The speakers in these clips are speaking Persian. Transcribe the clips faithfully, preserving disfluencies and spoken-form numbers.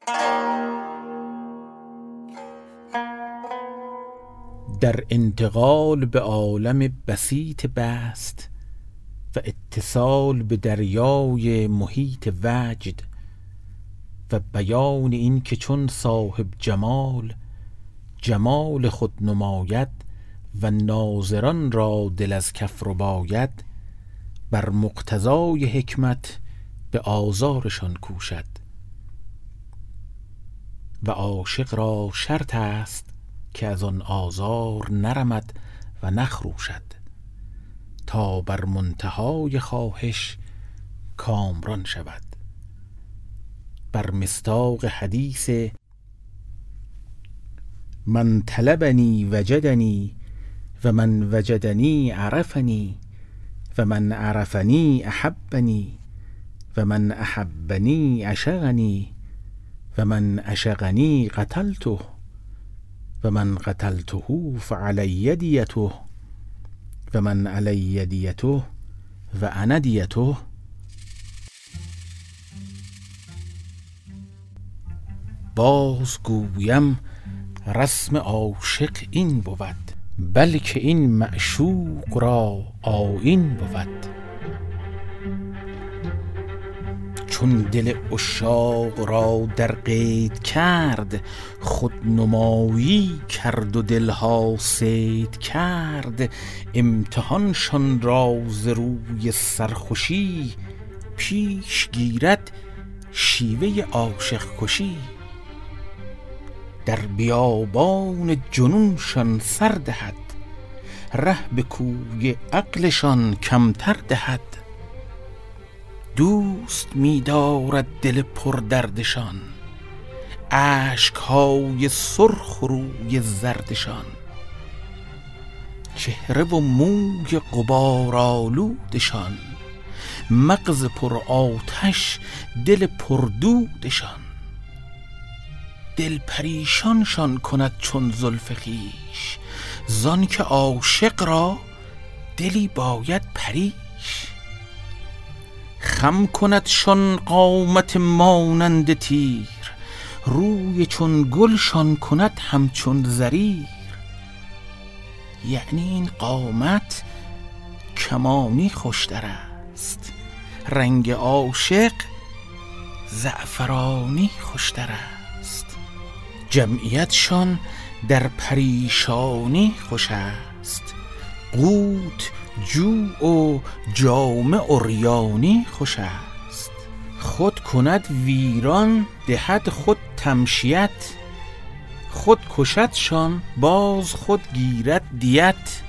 در انتقال به عالم بسیط بست و اتصال به دریای محیط وجد و بیان این که چون صاحب جمال جمال خود نماید و ناظران را دل از کف رباید، بر مقتضای حکمت به آزارشان کوشد و عاشق را شرط است که از آن آزار نرمد و نخروشد تا بر منتهای خواهش کامران شود. بر مصداق حدیث من طلبنی وجدنی و من وجدنی عرفنی و من عرفنی احبنی و من احبنی عشقنی و من عشقنی قتلته و من قتلته فعلی دیته و من علی دیته و انا دیته. باز گویم رسم عاشق این بود، بلکه این معشوق را آیین بود. چون دل عشاق را در قید کرد، خود نمایی کرد و دلها صید کرد. امتحانشان را ز روی سرخوشی، پیش گیرد شیوه عاشق کشی. در بیابان جنونشان سر دهد، ره به کوی عقلشان کمتر دهد. دوست می دارد دل پر دردشان، اشکهای سرخ روی زردشان. چهره و موی غبارآلودشان، مغز پر آتش دل پر دودشان. دل پریشانشان کند چون زلف خویش، زان که عاشق را دلی باید پریش. خم کندشان قامت مانند تیر، روی چون گلشان کند همچون زریر. یعنی این قامت کمانی خوشتر است، رنگ عاشق زعفرانی خوشتر است. جمعیتشان در پریشانی خوش است، قوت جوع و جامه عریانی خوش است. خود کند ویران دهد خود تمشیت، خود کشدشان باز خود گیرد دیت.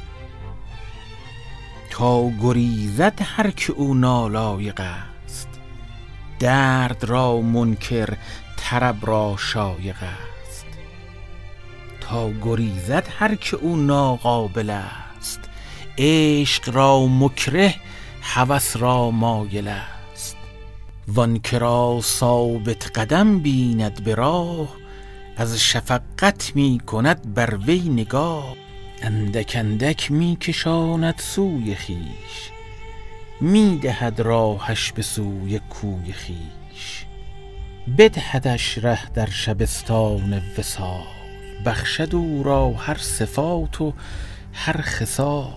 تا گریزد هر که او نالایق است، درد را منکر طرب را شایق است. تا گریزد هر که او ناقابل است، عشق را مکره هوس را مایل است. وان که را ثابت قدم بیند به راه، از شفقت می کند بر وی نگاه. اندک اندک می کشاند سوی خویش، می دهد راهش به سوی کوی خویش. بدهدش ره در شبستان وصال، بخشد او را هر صفات و هر خصال.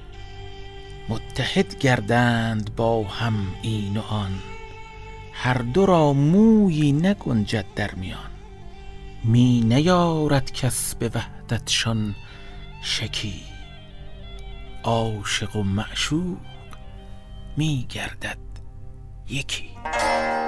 متحد گردند با هم این و آن، هر دو را مویی نگنجد در میان. می نیارد کس به وحدتشان شکی، عاشق و معشوق می گردد یکی.